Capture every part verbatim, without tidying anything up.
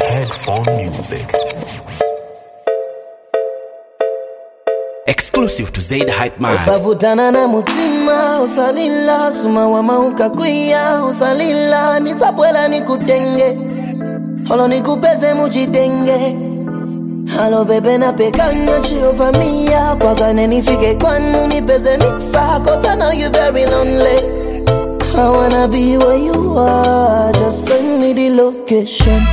Headphone music. Exclusive to Zaid Hype Man. Usavutana na mutima, usalila suma wama ukakuya, usalila nisapwela nikutenge, holo nikupeze mujitenge. Halo bebe na pekanya chio familia, pagane nifike kwanu nipeze mixa, cause I know you very lonely. I wanna be where you are, just send me the location.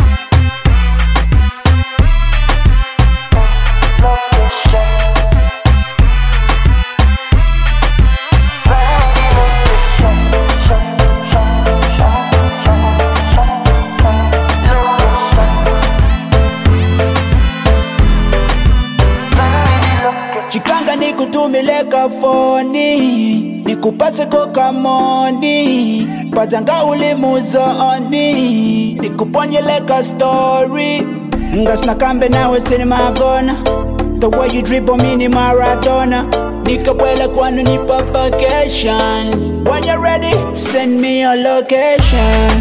Chikanga nikutumile kafoni, nikupase kokamoni, pajanga uli muzoni, nikuponyele ka story. Ngasna kambe nawe sini magona, the way you dribble me ni Maradona. Nikabwela kwanu nipa vacation, when you're ready, send me your location.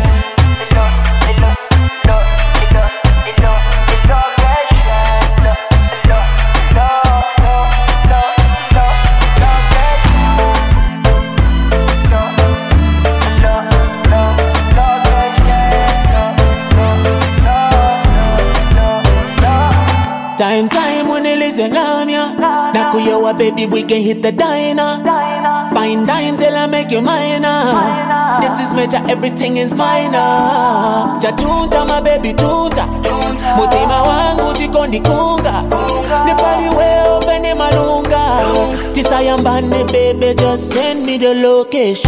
Time, time when you listen on ya. Nakuyawa baby, we can hit the diner. Fine dine till I make you minor. This is major, everything is minor. Jatunta my baby tunta. Mutima wangu chikondi kunga. Nipali we open ni malunga. Tisayambane baby, just send me the location.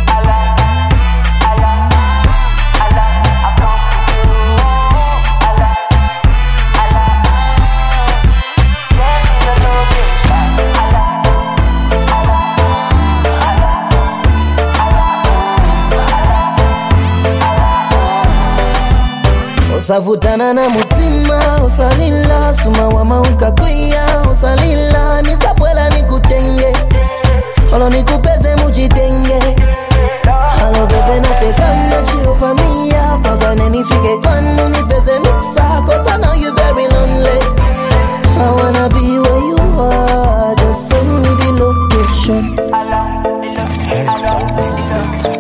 Usavutana na mutima, usalila suma wama ukakuya, usalila nisapwela nikutenge, holo nikupeze mujitenge. Halo bebe na pekanya chio familia, pagane nifike kwanu nipeze mixa, cause I know you very lonely. I wanna be where you are, just send me the location. Headphone music.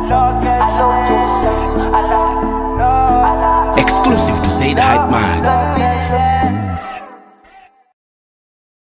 Exclusive to Zaid Hype Man.